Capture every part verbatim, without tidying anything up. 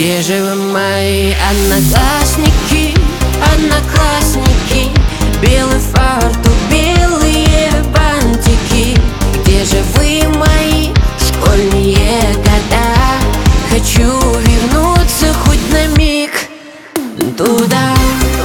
Где же вы, мои одноклассники, одноклассники? Белый фартук, белые бантики. Где же вы, мои школьные года? Хочу вернуться хоть на миг туда.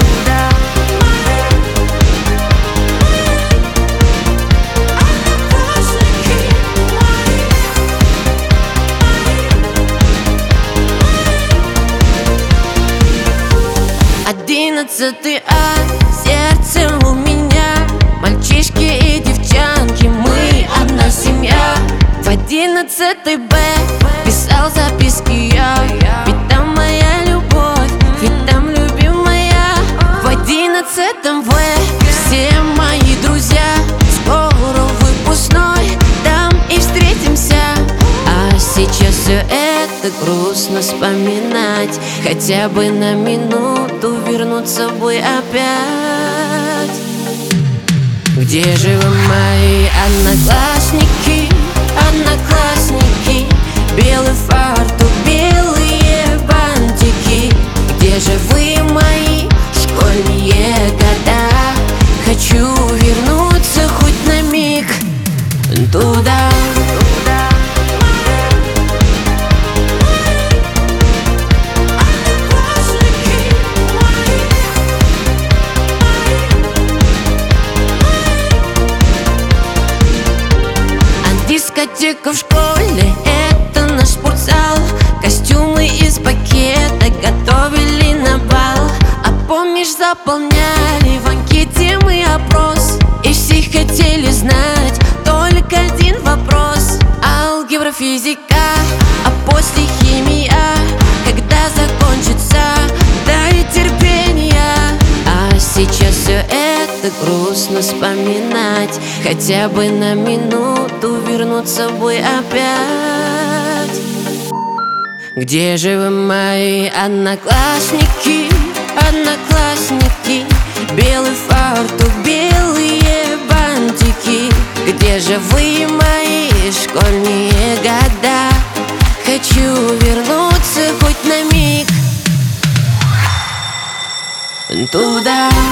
Одиннадцатый А, сердце у меня, мальчишки и девчонки, мы одна семья. В одиннадцатый Б писал записки я, ведь там моя любовь, ведь там любимая. В одиннадцатом В все мои друзья, скоро выпускной, там и встретимся. А сейчас все это грустно вспоминать, хотя бы на минуту вернуться бы опять. Где же вы, мои одноклассники, одноклассники? Белый фартук, белые бантики. Где же вы, мои школьные года? Хочу вернуться хоть на миг туда. Дискотека в школе, это наш спортзал. Костюмы из пакета готовили на бал. А помнишь, заполняли в анкете мы опрос, и все хотели знать только один вопрос: алгебра, физика, а после химия. Когда закончится, дай терпения. А сейчас все это грустно вспоминать, хотя бы на минуту вернуться бы опять. Где же вы, мои одноклассники, одноклассники? Белый фартук, белые бантики. Где же вы, мои школьные года? Хочу вернуться хоть на миг туда.